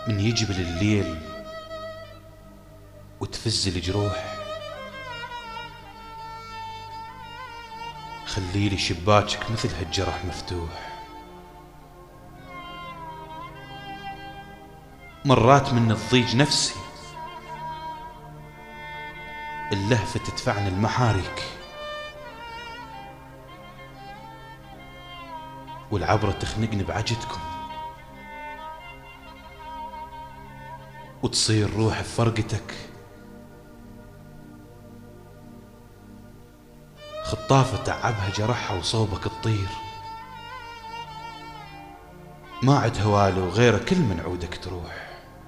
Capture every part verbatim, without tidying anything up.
من يجبل الليل وتفز الجروح، خليلي شباكك مثل هالجرح مفتوح. مرات من تضيج نفسي اللهفة تدفعني المحاريك، والعبرة تخنقني بعجتكم، وتصير روح بفرقتك خطافة تعبها جرحها وصوبك تطير. ما عد هوالي وغيره كل من عودك تروح،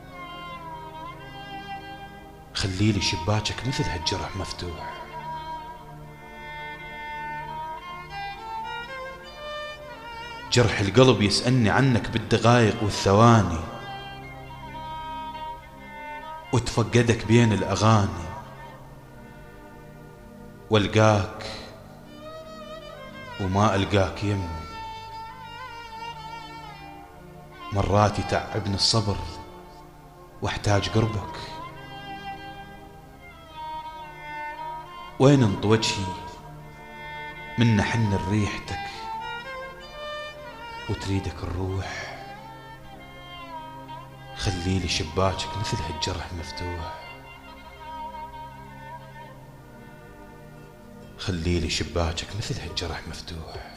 خليلي شباكك مثل هالجرح مفتوح. جرح القلب يسألني عنك بالدقايق والثواني، وتفقدك بين الأغاني، والقاك وما ألقاك يمي. مرات يتعبني الصبر واحتاج قربك، وين انط وجهي من حن ريحتك وتريدك الروح، خليلي شباكك مثل هالجرح مفتوح. خليلي شباكك مثل هالجرح مفتوح.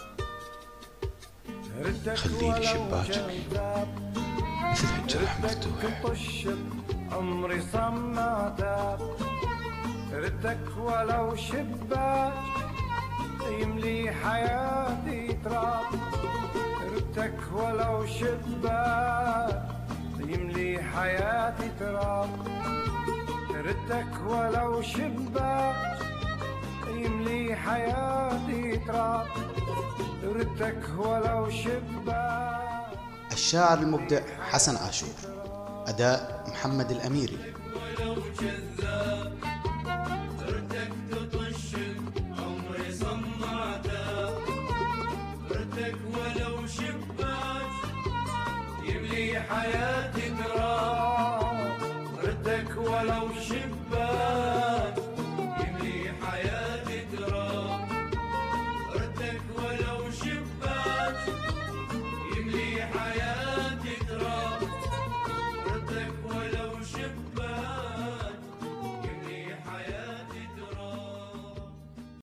خليلي شباكك مثل هالجرح مفتوح. عمري صمعتك ردك ولو شباك يملي حياتي تراب، ردك ولو شباك يملي حياتي تراب، ردك ولو شباك يملي حياتي تراب، ردك ولو شباك. الشاعر المبدع حسن عاشور، أداء محمد الأميري. ردك تطش عمري صمعتك، ردك ولو شباك يملي حياتي تراب، ردك ولو شباك